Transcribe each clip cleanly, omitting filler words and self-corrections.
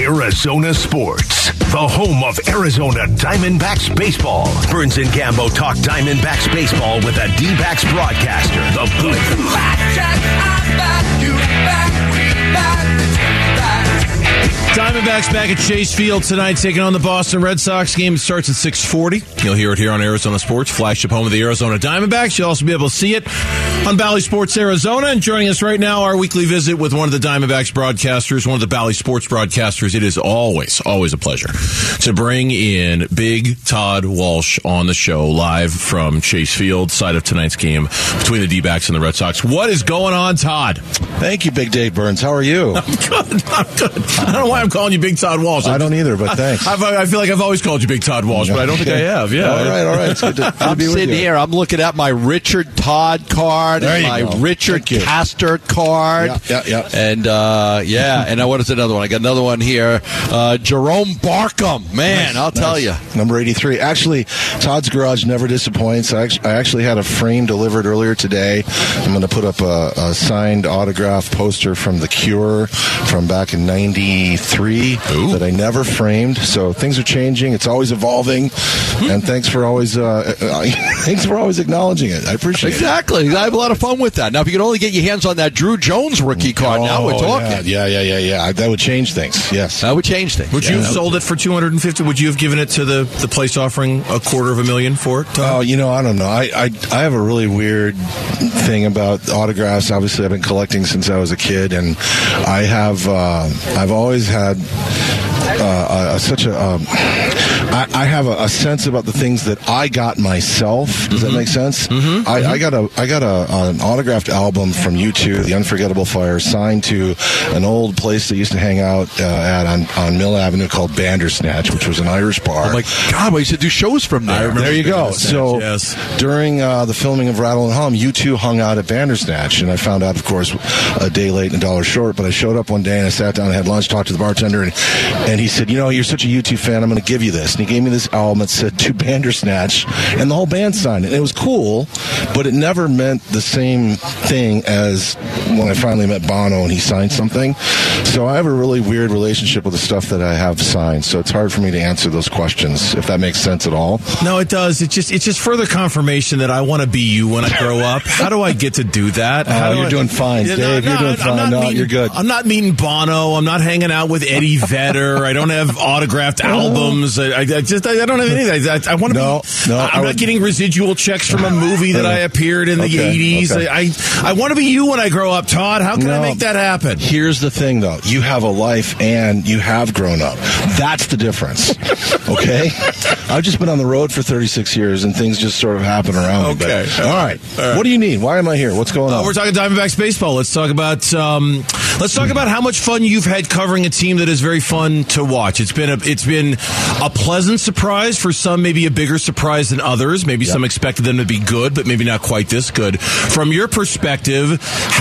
Arizona Sports, the home of Arizona Diamondbacks baseball. Burns and Gambo talk Diamondbacks baseball with a D-backs broadcaster, the Booth. Diamondbacks back at Chase Field tonight, taking on the Boston Red Sox. Game starts at 6:40. You'll hear it here on Arizona Sports, flagship home of the Arizona Diamondbacks. You'll also be able to see it on Bally Sports Arizona. And joining us right now, our weekly visit with one of the Diamondbacks broadcasters, one of the Bally Sports broadcasters. It is always a pleasure to bring in Big Todd Walsh on the show, live from Chase Field, side of tonight's game between the D-backs and the Red Sox. What is going on, Todd? Thank you, Big Dave Burns. How are you? I'm good. I don't know why I'm calling you Big Todd Walsh. I don't either, but thanks. I feel like I've always called you Big Todd Walsh, but I don't think I have. Yeah. All right. It's good to I'm be with sitting you. here. I'm looking at my Richard Todd card There and you my go. Richard Castor card. Yeah. And, and what is another one? I got another one here. Jerome Barkham. Man, I'll tell you. Number 83. Actually, Todd's Garage never disappoints. I actually had a frame delivered earlier today. I'm going to put up a signed autograph poster from The Cure from back in 93 that I never framed. So things are changing. It's always evolving. And thanks for always acknowledging it. I appreciate it. Exactly. I have a lot of fun with that. Now, if you could only get your hands on that Drew Jones rookie card, now we're talking. Yeah. That would change things. Yes. That would change things. Would you have sold it for $250? Would you have given it to the place offering $250,000 for it, Tom? Oh, I don't know. I have a really weird thing about autographs. Obviously, I've been collecting since I was a kid, and I've always had I have a sense about the things that I got myself. Does that make sense? Mm-hmm. I got an autographed album from U2, The Unforgettable Fire, signed to an old place that used to hang out on Mill Avenue called Bandersnatch, which was an Irish bar. Oh my God, we used to do shows from there. There you go. So yes. During the filming of Rattle and Hum, U2 hung out at Bandersnatch, and I found out, of course, a day late and $1 short, but I showed up one day and I sat down and had lunch, talked to the bartender, and he said, you're such a U2 fan, I'm going to give you this. And he gave me this album that said To Bandersnatch, and the whole band signed it. And it was cool, but it never meant the same thing as when I finally met Bono and he signed something. So I have a really weird relationship with the stuff that I have signed, so it's hard for me to answer those questions, if that makes sense at all. No, it does. It's just further confirmation that I want to be you when I grow up. How do I get to do that? You're doing fine, Dave. You're doing fine. You're good. I'm not meeting Bono. I'm not hanging out with Eddie Vedder. I don't have autographed albums. I don't have anything. I want to be. I'm not getting residual checks from a movie that I appeared in the 80s. Okay. I want to be you when I grow up, Todd. How can I make that happen? Here's the thing, though. You have a life and you have grown up. That's the difference. Okay? I've just been on the road for 36 years and things just sort of happen around me. Okay. All right. What do you need? Why am I here? What's going on? We're talking Diamondbacks baseball. Let's talk about how much fun you've had covering a team that is very fun to watch. It's been a pleasant surprise for some, maybe a bigger surprise than others. Maybe some expected them to be good, but maybe not quite this good. From your perspective,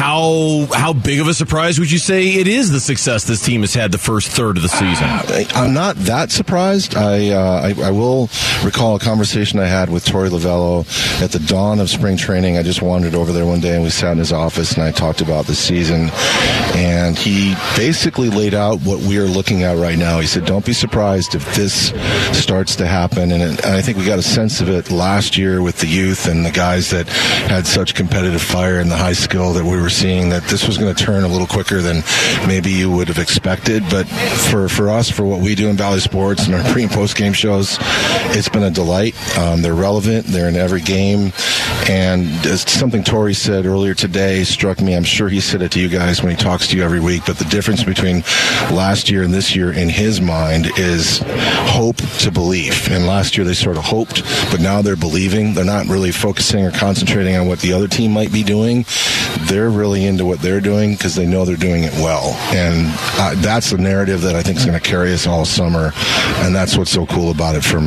how big of a surprise would you say it is, the success this team has had the first third of the season? I'm not that surprised. I will recall a conversation I had with Torey Lovello at the dawn of spring training. I just wandered over there one day and we sat in his office and I talked about the season, and he basically laid out what we are looking at right now. He said, don't be surprised if this starts to happen, and I think we got a sense of it last year with the youth and the guys that had such competitive fire and the high skill that we were seeing, that this was going to turn a little quicker than maybe you would have expected. But for us, for what we do in Bally Sports and our pre- and post-game shows, it's been a delight. They're relevant. They're in every game. And something Torey said earlier today struck me. I'm sure he said it to you guys when he talks to you every week, but the difference between last year and this year in his mind is hope to belief. And last year they sort of hoped, but now they're believing. They're not really focusing or concentrating on what the other team might be doing. They're really into what they're doing because they know they're doing it well. And that's the narrative that I think is going to carry us all summer. And that's what's so cool about it from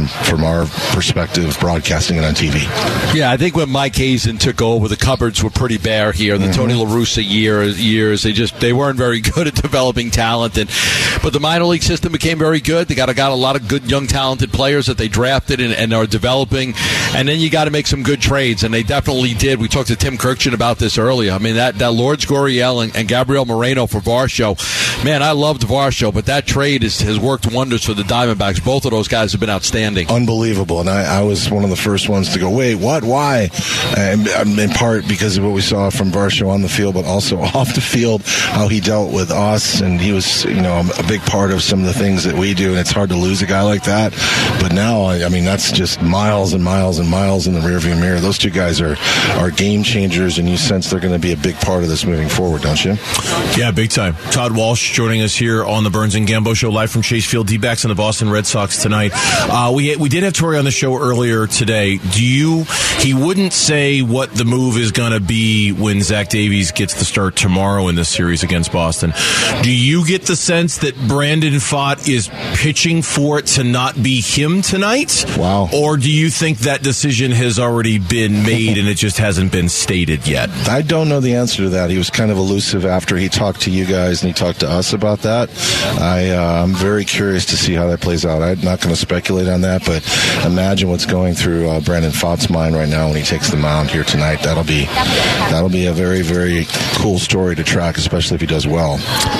from our perspective, broadcasting it on TV. Yeah, I think when Mike Hazen took over, the cupboards were pretty bare here. The Tony La Russa years, they weren't very good at developing talent. But the minor league system became very good. They got a lot of good young talented players that they drafted and are developing. And then you got to make some good trades, and they definitely did. We talked to Tim Kirkchin about this earlier. I mean, that Lourdes Gurriel and Gabriel Moreno for Varsho. Man, I loved Varsho, but that trade has worked wonders for the Diamondbacks. Both of those guys have been outstanding. Unbelievable. And I was one of the first ones to go, wait, what? Why? In part because of what we saw from Varsho on the field, but also off the field, how he dealt with us. And he was, a big part of some of the things that we do. And it's hard to lose a guy like that. But now, I mean, that's just miles and miles and miles in the rearview mirror. Those two guys are game changers, and you sense they're going to be a big part of this moving forward, don't you? Yeah, big time. Todd Walsh joining us here on the Burns and Gambo Show, live from Chase Field. D-backs and the Boston Red Sox tonight. We did have Torey on the show earlier today. He wouldn't say what the move is going to be when Zach Davies gets the start tomorrow in this series against Boston. Do you get the sense that Brandon Pfaadt is pitching for it to not be him tonight? Wow. Or do you think that decision has already been made and it just hasn't been stated yet? I don't know the answer to that. He was kind of elusive after he talked to you guys and he talked to us about that. I'm very curious to see how that plays out. I'm not going to speculate on that, but imagine what's going through Brandon Pfaadt's mind right now when he takes the mound here tonight. That'll be a very, very cool story to track, especially if he does well.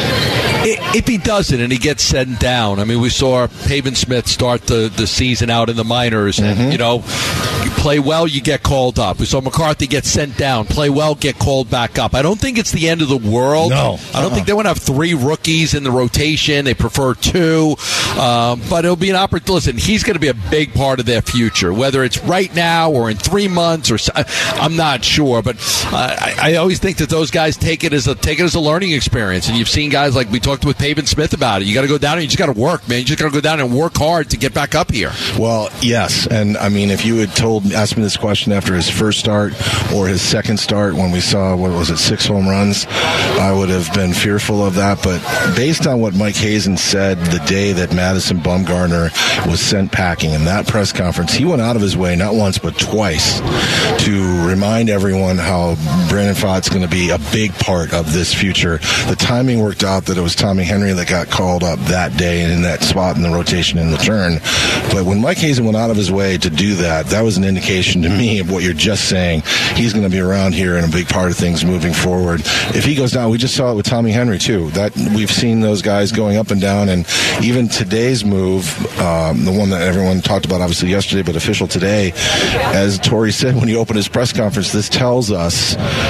If he doesn't and he gets sent down, I mean, we saw Pavin Smith start the season out in the minors, and you play well, you get called up. We saw McCarthy get sent down, play well, get called back up. I don't think it's the end of the world. No, I don't think they want to have 3 rookies in the rotation. They prefer 2, but it'll be an opportunity. Listen, he's going to be a big part of their future, whether it's right now or in 3 months or I'm not sure. But I always think that those guys take it as a learning experience, and you've seen guys like we talked with Pavin Smith about it. You got to go down and you just got to work, man. You just got to go down and work hard to get back up here. Well, yes, and I mean, if you had asked me this question after his first start or his second start when we saw 6 home runs, I would have been fearful of that. But based on what Mike Hazen said the day that Madison Bumgarner was sent packing in that press conference, he went out of his way not once but twice to remind everyone how Brandon Pfaadt's going to be a big part of this future. The timing worked out that it was Tommy Henry that got called up that day and in that spot in the rotation in the turn. But when Mike Hazen went out of his way to do that, that was an indication to me of what you're just saying. He's going to be around here and a big part of things moving forward. If he goes down, we just saw it with Tommy Henry too. That we've seen those guys going up and down, and even today's move, the one that everyone talked about obviously yesterday, but official today, as Torey said when he opened his press conference, this tells us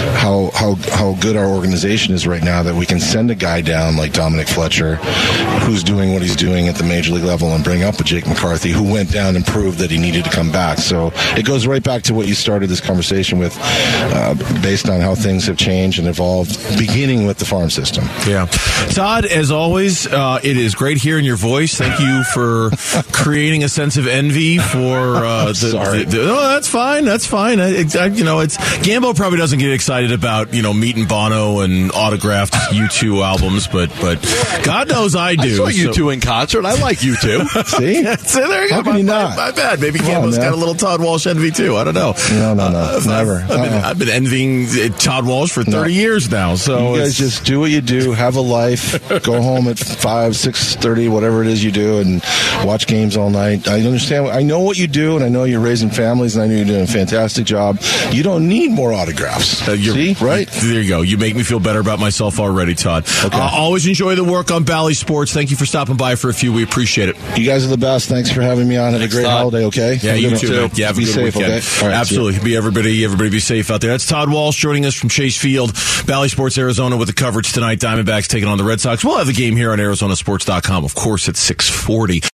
how good our organization is right now, that we can send a guy down like Dominic Fletcher, who's doing what he's doing at the major league level, and bring up a Jake McCarthy, who went down and proved that he needed to come back. So it goes right back to what you started this conversation with, based on how things have changed and evolved, beginning with the farm system. Yeah. Todd, as always, it is great hearing your voice. Thank you for creating a sense of envy for Sorry. that's fine. That's fine. It's Gambo probably doesn't get excited about, meeting Bono and autographed U2 albums, but God knows I do. I saw U2 in concert. I like U2. See? So there you go. How can you not? My bad. Maybe Gambo's got a little Todd Walsh envy too. I don't know. No, never. I've been envying Todd Walsh for 30 years now. So you guys just do what you do, have a life, go home at 5, 6:30, whatever it is you do, and watch games all night. I understand. I know what you do, and I know you're raising families, and I know you're doing a fantastic job. You don't need more autographs. See? Right? There you go. You make me feel better about myself already, Todd. Okay. Always enjoy the work on Bally Sports. Thank you for stopping by for a few. We appreciate it. You guys are the best. Thanks for having me on. Have a great holiday, okay? Yeah, you too. Man. Yeah, have a good safe, weekend. Okay? All right, absolutely. Everybody be safe out there. That's Todd Walsh joining us from Chase Field, Bally Sports Arizona, with the coverage tonight. Diamondbacks taking on the Red Sox. We'll have the game here on ArizonaSports.com, of course, at 6:40.